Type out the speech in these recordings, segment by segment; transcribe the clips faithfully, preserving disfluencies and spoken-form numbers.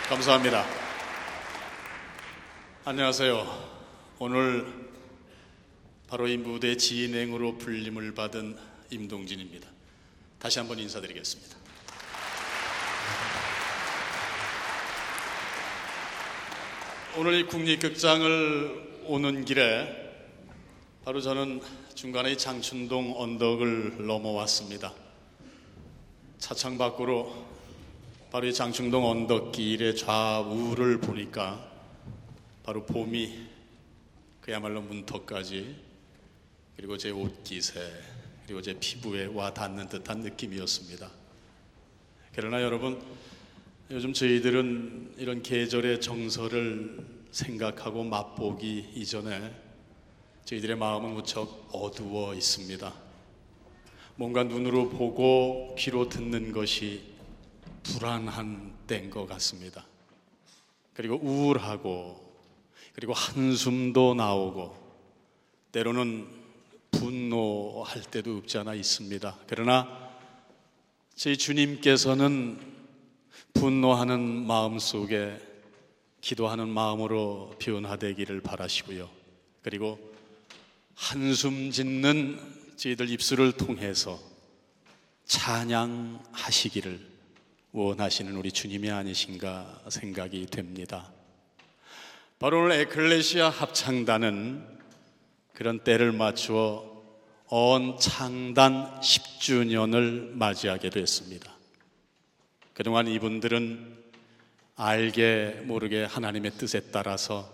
감사합니다. 안녕하세요. 오늘 바로 이 무대 진행으로 불림을 받은 임동진입니다. 다시 한번 인사드리겠습니다. 오늘 이 국립극장을 오는 길에 바로 저는 중간에 이 장춘동 언덕을 넘어왔습니다. 차창 밖으로 바로 이 장충동 언덕길의 좌우를 보니까 바로 봄이 그야말로 문턱까지, 그리고 제 옷깃에, 그리고 제 피부에 와 닿는 듯한 느낌이었습니다. 그러나 여러분, 요즘 저희들은 이런 계절의 정서를 생각하고 맛보기 이전에 저희들의 마음은 무척 어두워 있습니다. 뭔가 눈으로 보고 귀로 듣는 것이 불안한 때인 것 같습니다. 그리고 우울하고, 그리고 한숨도 나오고, 때로는 분노할 때도 없지 않아 있습니다. 그러나 저희 주님께서는 분노하는 마음 속에 기도하는 마음으로 변화되기를 바라시고요, 그리고 한숨 짓는 저희들 입술을 통해서 찬양하시기를 원하시는 우리 주님이 아니신가 생각이 됩니다. 바로 오늘 에클레시아 합창단은 그런 때를 맞추어 언 창단 십 주년을 맞이하게 됐습니다. 그동안 이분들은 알게 모르게 하나님의 뜻에 따라서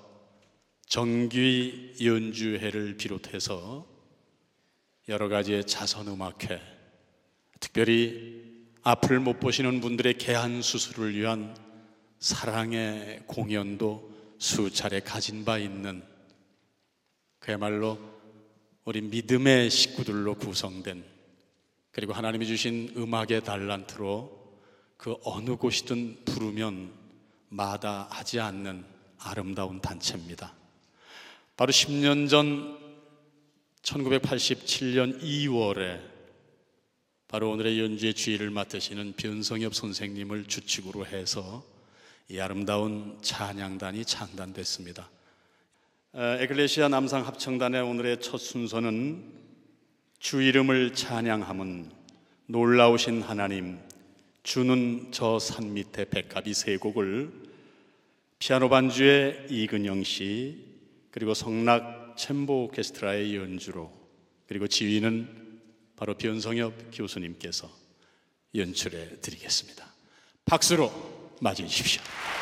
정규 연주회를 비롯해서 여러 가지의 자선음악회, 특별히 앞을 못 보시는 분들의 개한 수술을 위한 사랑의 공연도 수차례 가진 바 있는, 그야말로 우리 믿음의 식구들로 구성된, 그리고 하나님이 주신 음악의 달란트로 그 어느 곳이든 부르면 마다하지 않는 아름다운 단체입니다. 바로 십 년 전 천구백팔십칠 년 이월에 바로 오늘의 연주의 주의를 맡으시는 변성엽 선생님을 주축으로 해서 이 아름다운 찬양단이 창단됐습니다. 에클레시아 남상 합창단의 오늘의 첫 순서는 주 이름을 찬양함은 놀라우신 하나님, 주는 저 산 밑에 백합이 세 곡을 피아노 반주의 이근영 씨, 그리고 성락 챔보 오케스트라의 연주로, 그리고 지휘는 바로 변성엽 교수님께서 연출해 드리겠습니다. 박수로 맞이해 주십시오.